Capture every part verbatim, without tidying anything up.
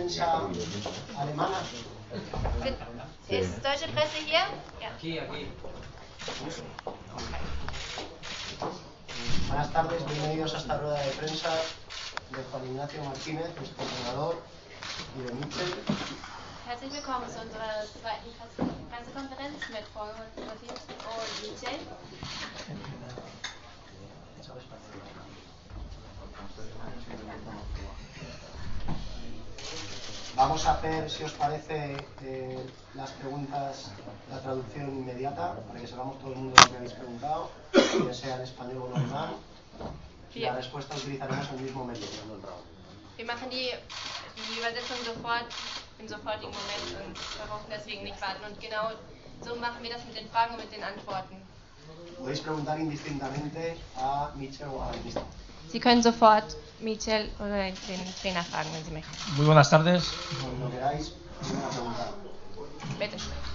prensa alemana? ¿Es deutsche Presse hier? Ja. Aquí, aquí. Buenas tardes, bienvenidos a esta rueda de prensa de Juan Ignacio Martínez, nuestro entrenador, y de Mitchell. Herzlich willkommen zu unserer zweiten Presse Pressekonferenz mit Juan Martínez und Mitchell. Vamos a hacer, si os parece, eh, las preguntas, la traducción inmediata, para que sepamos todo el mundo lo que habéis preguntado, ya sea en español o en alemán. Y la respuesta utilizaremos el mismo método. Wir machen die, die Übersetzung sofort, im sofortigen Moment und wir brauchen deswegen nicht warten. Und genau so machen wir das mit den Fragen und mit den Antworten. Podéis preguntar indistintamente a Mitchell o a Mister. Sie können sofort Mitchell oder den Trainer fragen, wenn Sie möchten. Muy buenas tardes. Cuando queráis, primera pregunta. Bitte.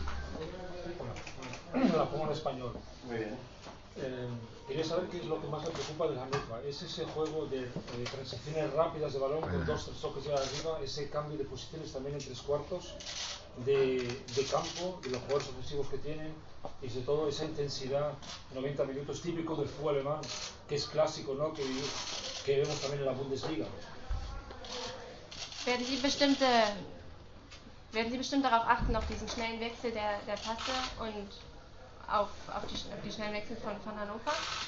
La pongo en español. Muy bien. Eh, quería saber qué es lo que más le preocupa del Hannover. ¿Es ese juego de, de transiciones rápidas de balón con dos, tres toques ya arriba, ese cambio de posiciones también en tres cuartos, de, de campo, de los jugadores ofensivos que tienen, y sobre todo esa intensidad, noventa minutos típico del fútbol alemán, que es clásico, ¿no? que, que vemos también en la Bundesliga? Werden Sie bestimmte, werden Sie bestimmt darauf achten, auf diesen schnellen Wechsel der, der Pässe und auf, auf, die, auf die schnellen Wechsel von, von Hannover?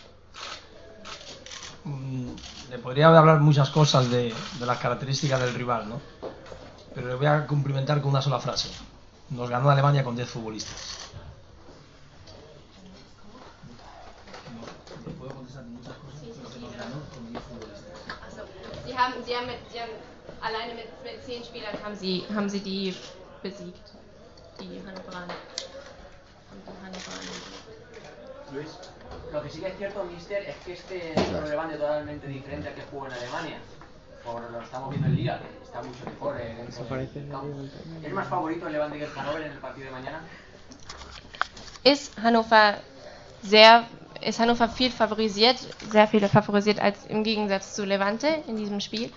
Mm, le podría hablar muchas cosas de, de las características del rival, ¿no? Pero le voy a cumplimentar con una sola frase. Nos ganó Alemania con diez futbolistas. No, puedo contestar muchas cosas, pero que nos ganó con diez futbolistas. Also, Sie haben, Sie haben, mit, Sie haben alleine mit, mit zehn Spielern haben Sie, haben Sie die besiegt, die Hannoveraner. Luis, lo que sí que es cierto, mister, es que este es un Levante totalmente diferente al que jugó en Alemania. Por lo estamos viendo en Liga, que está mucho mejor eh, dentro del campo. ¿Es más favorito el Levante que el Hannover en el partido de mañana? Ist Hannover sehr, ist Hannover viel favorisiert, sehr viel favorisiert als im Gegensatz zu Levante in diesem Spiel?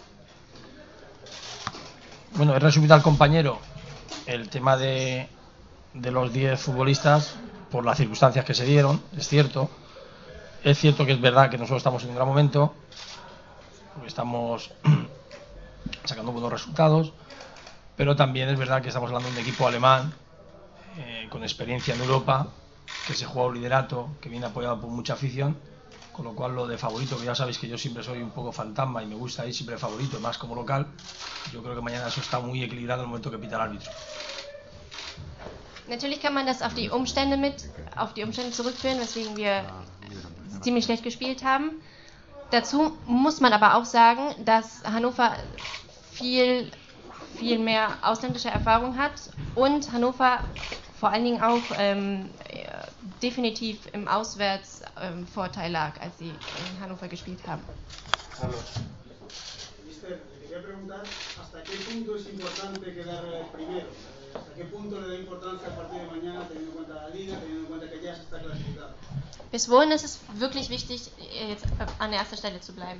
Bueno, he resumido al compañero el tema de, de los diez futbolistas por las circunstancias que se dieron, es cierto. Es cierto que es verdad que nosotros estamos en un gran momento, porque estamos sacando buenos resultados, pero también es verdad que estamos hablando de un equipo alemán eh, con experiencia en Europa, que se juega un liderato, que viene apoyado por mucha afición, con lo cual lo de favorito, que ya sabéis que yo siempre soy un poco fantasma y me gusta ir siempre favorito, más como local, yo creo que mañana eso está muy equilibrado en el momento que pita el árbitro. Natürlich kann man das auf die Umstände mit, auf die Umstände zurückführen, weswegen wir ziemlich schlecht gespielt haben. Dazu muss man aber auch sagen, dass Hannover viel, viel mehr ausländische Erfahrung hat und Hannover vor allen Dingen auch ähm, definitiv im Auswärtsvorteil ähm, lag, als sie in Hannover gespielt haben. Carlos. Mister, te quería preguntar hasta qué punto es importante quedar primero. ¿Hasta qué punto le da importancia al partido de mañana, teniendo en cuenta la liga, teniendo en cuenta que ya se está clasificado? Bis wohin ist es wirklich wichtig, jetzt an erster Stelle zu bleiben?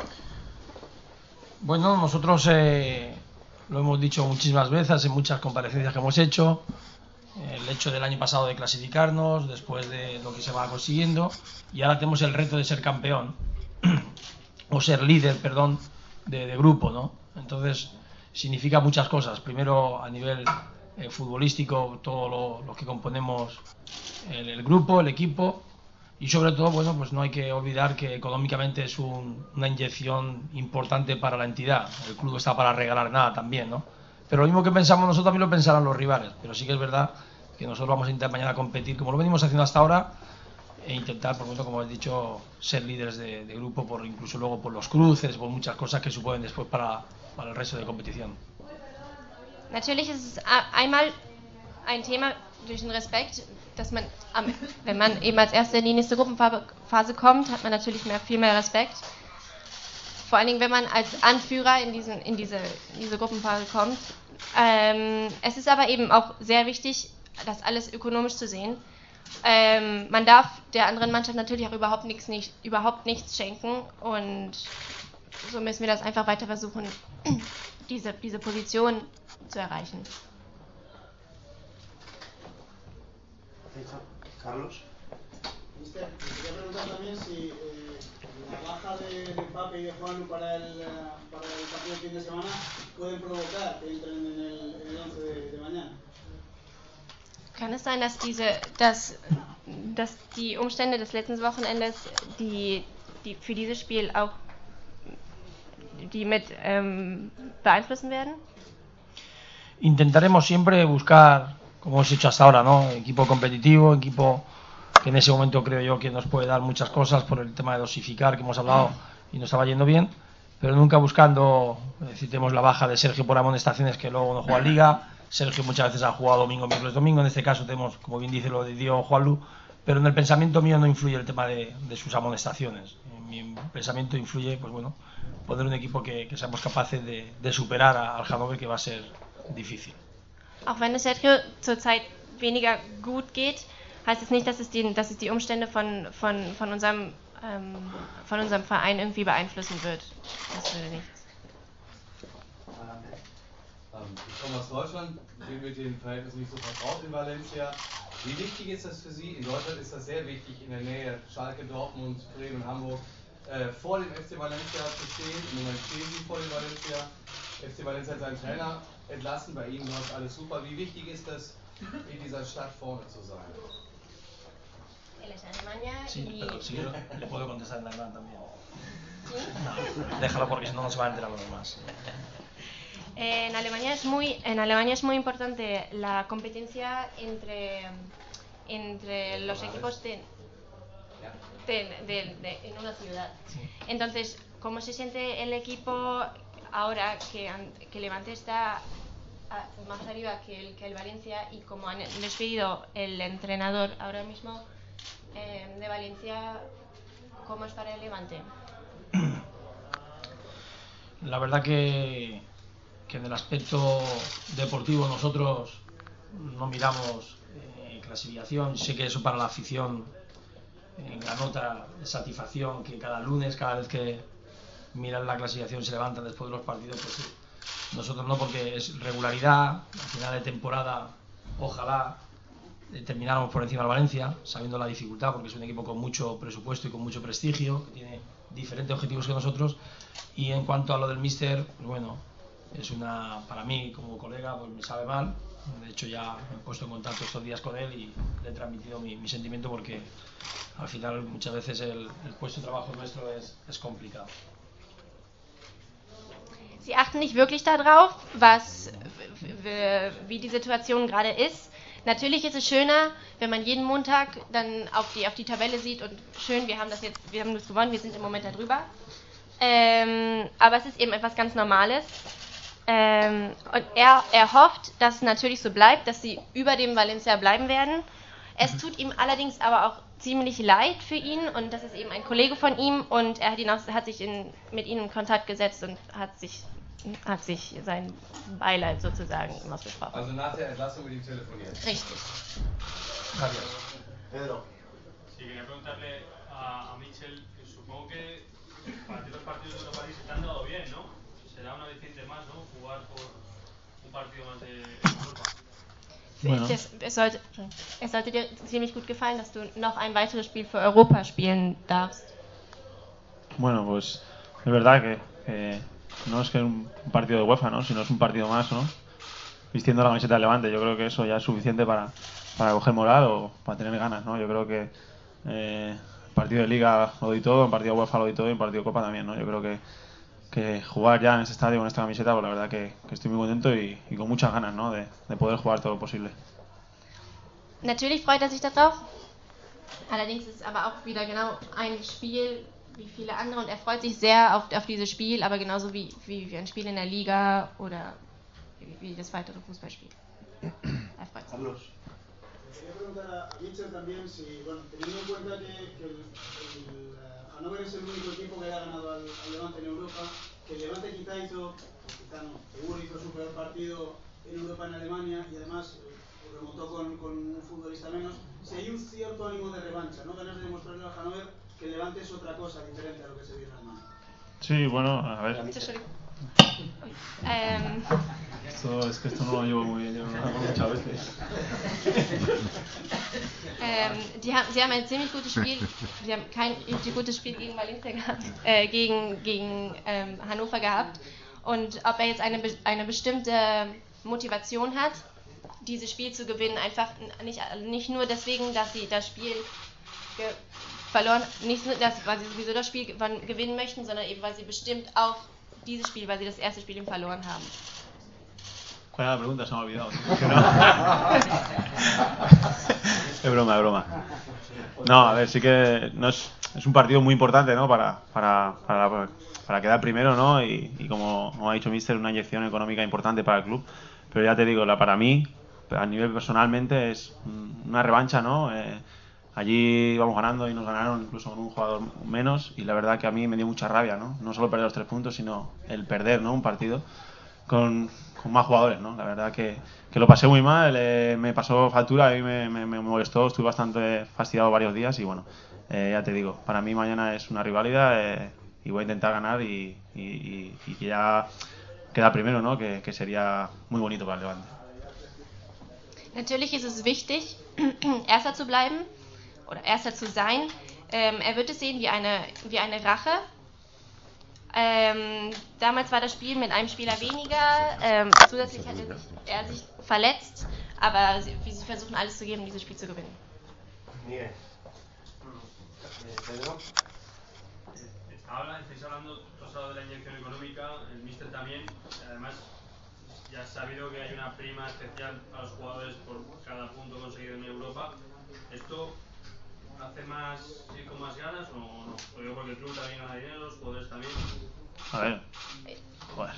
Bueno, nosotros eh, lo hemos dicho muchísimas veces en muchas comparecencias que hemos hecho. El hecho del año pasado de clasificarnos, después de lo que se va consiguiendo, y ahora tenemos el reto de ser campeón o ser líder, perdón, de, de grupo, ¿no? Entonces significa muchas cosas. Primero, a nivel eh, futbolístico, todo lo, lo que componemos el, el grupo, el equipo, y sobre todo, bueno, pues no hay que olvidar que económicamente es un, una inyección importante para la entidad. El club está para regalar nada también, ¿no? Pero lo mismo que pensamos nosotros también lo pensarán los rivales, pero sí que es verdad que nosotros vamos a intentar mañana competir como lo venimos haciendo hasta ahora e intentar, por ejemplo, como he dicho, ser líderes de, de grupo, por incluso luego por los cruces, por muchas cosas que suponen después para, para el resto de competición. Natürlich ist es einmal ein Thema durch den Respekt, dass man, wenn man eben als Erster in die nächste Gruppenphase kommt, hat man natürlich mehr, viel mehr Respekt. Vor allen Dingen, wenn man als Anführer in, diesen, in, diese, in diese Gruppenphase kommt. Ähm, es ist aber eben auch sehr wichtig, das alles ökonomisch zu sehen. Ähm, man darf der anderen Mannschaft natürlich auch überhaupt nichts, nicht, überhaupt nichts schenken und so müssen wir das einfach weiter versuchen, diese, diese Position zu erreichen. Carlos. Mister, te quería preguntar también si eh, la baja de, de Pape y de Juanlu para el, para el partido del fin de semana pueden provocar que entren en el, en el once de, de mañana. Kann es sein, dass diese, dass, dass die Umstände des letzten Wochenendes, die, die für dieses Spiel auch die mit ähm, beeinflussen werden? Intentaremos siempre buscar, como hemos hecho hasta ahora, ¿no? Equipo competitivo, equipo que en ese momento creo yo que nos puede dar muchas cosas por el tema de dosificar que hemos hablado y nos estaba yendo bien, pero nunca buscando, es decir, tenemos la baja de Sergio por amonestaciones que luego no juega Liga. Sergio muchas veces ha jugado domingo, miércoles, domingo. En este caso tenemos, como bien dice lo de Diego Juanlu, pero en el pensamiento mío no influye el tema de, de sus amonestaciones. En mi pensamiento influye, pues bueno, poner un equipo que, que seamos capaces de, de superar a, al Hannover, que va a ser difícil. Auch wenn es Sergio zurzeit weniger gut geht, heißt es nicht, dass es die, dass es die Umstände von, von, von, unserem, ähm, von unserem Verein irgendwie beeinflussen wird. Das würde nichts. Ich komme aus Deutschland, bin mit den Verhältnissen nicht so vertraut in Valencia. Wie wichtig ist das für Sie? In Deutschland ist das sehr wichtig, in der Nähe Schalke, Dortmund, Bremen, Hamburg, äh, vor dem F C Valencia zu stehen. Im Moment stehen Sie vor dem Valencia. F C Valencia hat seinen Trainer entlassen, bei Ihnen läuft alles super. Wie wichtig ist es, in dieser Stadt vorne zu sein? Él es de Alemania Sí, y... pero si quiero, le puedo contestar en alemán también. No, déjalo porque si no, no se van a enterar los demás. En Alemania es muy, en Alemania es muy importante la competencia entre, entre los equipos de, de, de, de, en una ciudad. Entonces, ¿cómo se siente el equipo ahora que, que Levante está a, más arriba que el, que el Valencia, y como han despedido el entrenador ahora mismo eh, de Valencia, ¿cómo es para el Levante? La verdad que que en el aspecto deportivo nosotros no miramos eh, clasificación. Sé que eso para la afición eh, ganota satisfacción, que cada lunes, cada vez que miran la clasificación se levantan después de los partidos, pues sí. Nosotros no, porque es regularidad. Al final de temporada ojalá eh, termináramos por encima del Valencia, sabiendo la dificultad, porque es un equipo con mucho presupuesto y con mucho prestigio, que tiene diferentes objetivos que nosotros. Y en cuanto a lo del míster, bueno, es una, para mí como colega, pues me sabe mal. De hecho ya me he puesto en contacto estos días con él y le he transmitido mi, mi sentimiento, porque al final muchas veces el, el puesto de trabajo nuestro es, es complicado. Sie achten nicht wirklich darauf, was, wie die Situation gerade ist. Natürlich ist es schöner, wenn man jeden Montag dann auf die, auf die Tabelle sieht und schön, wir haben das jetzt, wir haben das gewonnen, wir sind im Moment da drüber. Ähm, aber es ist eben etwas ganz Normales. Ähm, und er, er hofft, dass es natürlich so bleibt, dass sie über dem Valencia bleiben werden. Es tut ihm allerdings aber auch ziemlich leid für ihn, und das ist eben ein Kollege von ihm, und er hat, ihn auch, hat sich in, mit ihnen in Kontakt gesetzt und hat sich, hat sich sein Beileid sozusagen ausgesprochen. Also nach der Entlassung mit ihm telefoniert. Richtig. Gracias. Pedro. Sí, quería preguntarle a, a Michel, que supongo que para ti los partidos de Europa League se te han dado bien, ¿no? Será un aliciente más, ¿no? Jugar por un partido más de Europa. Bueno. Das, es, sollte, es sollte dir ziemlich gut gefallen, dass du noch ein weiteres Spiel für Europa spielen darfst. Bueno, pues es verdad que eh, no es que un partido de UEFA, ¿no? Sino es un partido más, ¿no? Vistiendo la camiseta de Levante. Yo creo que eso ya es suficiente para, para coger moral o para tener ganas, ¿no? Yo creo que eh, el partido de Liga lo doy todo, el partido de UEFA lo doy todo y el partido de Copa también, ¿no? Yo creo que que jugar ya en este estadio con esta camiseta, pues la verdad que, que estoy muy contento y, y con muchas ganas, ¿no? de, de poder jugar todo lo posible. Natürlich freut er sich darauf, allerdings ist es aber auch wieder genau ein Spiel wie viele andere, und er freut sich sehr auf, auf dieses Spiel, aber genauso wie, wie, wie ein Spiel in der Liga oder wie, wie das weitere Fußballspiel. Er freut sich. Carlos. Quería preguntar a Mitchell también si, bueno, teniendo en cuenta que, que el, el Hannover es el único equipo que ha ganado al, al Levante en Europa, que el Levante quizá hizo, quizá no, seguro hizo su peor partido en Europa en Alemania, y además eh, remontó con, con un futbolista menos. Si hay un cierto ánimo de revancha, ¿no? Ganas de demostrarle al Hannover que el Levante es otra cosa diferente a lo que se vio en Alemania. Sí, bueno, a ver. Ähm, Esto, es que esto no lo llevo muy bien, yo no lo hago muchas veces. ähm, die haben, sie haben ein ziemlich gutes Spiel, sie haben kein richtig gutes Spiel gegen Valencia gehabt, äh, gegen, gegen ähm, Hannover gehabt. Und ob er jetzt eine, eine bestimmte Motivation hat, dieses Spiel zu gewinnen, einfach nicht, nicht nur deswegen, dass sie das Spiel ge- verloren, nicht nur, dass, weil sie sowieso das Spiel gewinnen möchten, sondern eben, weil sie bestimmt auch dieses Spiel, weil sie das erste Spiel verloren haben. ¿Cuál era la pregunta? Se me ha olvidado. Es broma, es broma. No, a ver, sí que no es, es un partido muy importante, ¿no? Para, para, para, para quedar primero, ¿no? Y, y como, como ha dicho Mister, una inyección económica importante para el club. Pero ya te digo, la, para mí, a nivel personalmente, es una revancha, ¿no? Eh, allí íbamos ganando y nos ganaron incluso con un jugador menos. Y la verdad que a mí me dio mucha rabia, ¿no? No solo perder los tres puntos, sino el perder, ¿no? Un partido con, con más jugadores, ¿no? La verdad que, que lo pasé muy mal, eh, me pasó factura, a mí me, me, me molestó, estuve bastante fastidiado varios días y bueno, eh, ya te digo, para mí mañana es una rivalidad eh, y voy a intentar ganar y, y, y, y que ya queda primero, ¿no? Que, que sería muy bonito para el Levante. Natürlich ist es wichtig, Erster zu bleiben oder Erster zu sein. Ähm, er wird es sehen wie eine, wie eine Rache. Ähm, damals war das Spiel mit einem Spieler weniger, ähm, zusätzlich hat er sich, er sich verletzt, aber sie, sie versuchen alles zu geben, um dieses Spiel zu gewinnen. Miguel. Pedro. Habla, estáis hablando, has hablado de la inyección económica, el míster también, además ya has sabido que hay una prima especial a los jugadores por cada punto conseguido en Europa. ¿Esto hace más ir con más ganas o no? Lo digo porque el club también gana dinero, los jugadores también. A ver. Joder.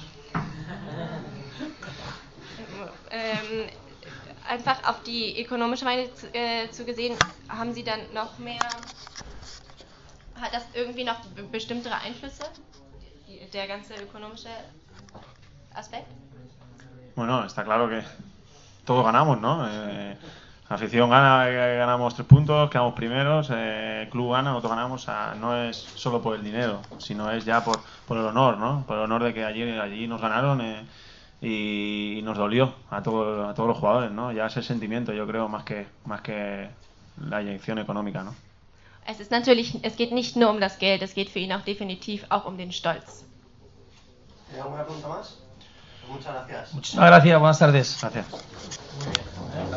Ähm, einfach auf die ökonomische Weise zu, äh, zu gesehen, haben Sie dann noch mehr, hat das irgendwie noch be- bestimmtere Einflüsse, die, der ganze ökonomische Aspekt? Bueno, está claro que todos ganamos, ¿no? Eh, la afición gana, eh, ganamos tres puntos, quedamos primeros, eh, el club gana, nosotros ganamos. O sea, no es solo por el dinero, sino es ya por, por el honor, ¿no? Por el honor de que allí, allí nos ganaron eh, y, y nos dolió a, todo, a todos los jugadores, ¿no? Ya es el sentimiento, yo creo, más que, más que la inyección económica, ¿no? Es ist natürlich, es geht nicht nur um das Geld, es geht für ihn auch definitiv auch um den Stolz. ¿Hay alguna pregunta más? Muchas gracias. Muchísimas gracias, buenas tardes. Gracias.